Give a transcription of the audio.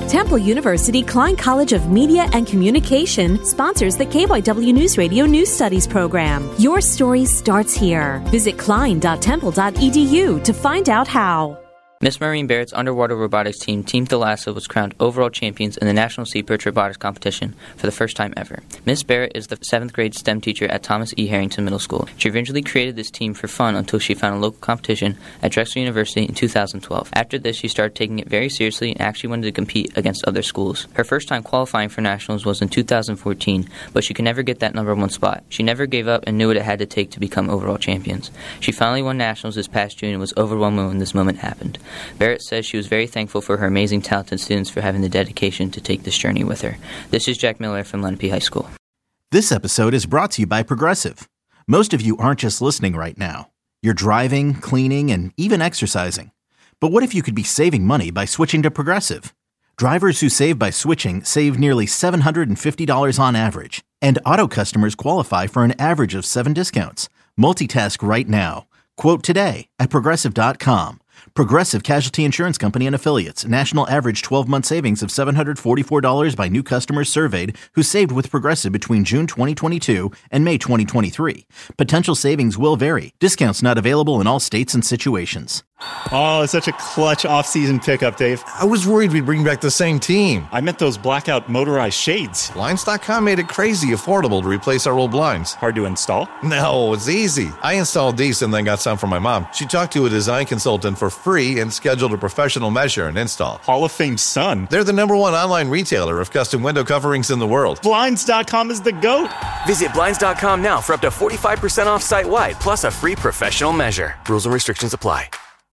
Temple University Klein College of Media and Communication sponsors the KYW News Radio News Studies program. Your story starts here. Visit klein.temple.edu to find out how. Miss Maureen Barrett's underwater robotics team, Team Thalassa, was crowned overall champions in the National Sea Perch Robotics Competition for the first time ever. Miss Barrett is the 7th grade STEM teacher at Thomas E. Harrington Middle School. She originally created this team for fun until she found a local competition at Drexel University in 2012. After this, she started taking it very seriously and actually wanted to compete against other schools. Her first time qualifying for nationals was in 2014, but she could never get that number 1 spot. She never gave up and knew what it had to take to become overall champions. She finally won nationals this past June and was overwhelmed when this moment happened. Barrett says she was very thankful for her amazing talented students for having the dedication to take this journey with her. This is Jack Miller from Lenape High School. This episode is brought to you by Progressive. Most of you aren't just listening right now. You're driving, cleaning, and even exercising. But what if you could be saving money by switching to Progressive? Drivers who save by switching save nearly $750 on average. And auto customers qualify for an average of 7 discounts. Multitask right now. Quote today at Progressive.com. Progressive Casualty Insurance Company and Affiliates. National average 12-month savings of $744 by new customers surveyed who saved with Progressive between June 2022 and May 2023. Potential savings will vary. Discounts not available in all states and situations. Oh, it's such a clutch off-season pickup, Dave. I was worried we'd bring back the same team. I meant those blackout motorized shades. Blinds.com made it crazy affordable to replace our old blinds. Hard to install? No, it's easy. I installed these and then got some for my mom. She talked to a design consultant for free and scheduled a professional measure and install. Hall of Fame son. They're the #1 online retailer of custom window coverings in the world. Blinds.com is the GOAT. Visit Blinds.com now for up to 45% off site-wide, plus a free professional measure. Rules and restrictions apply.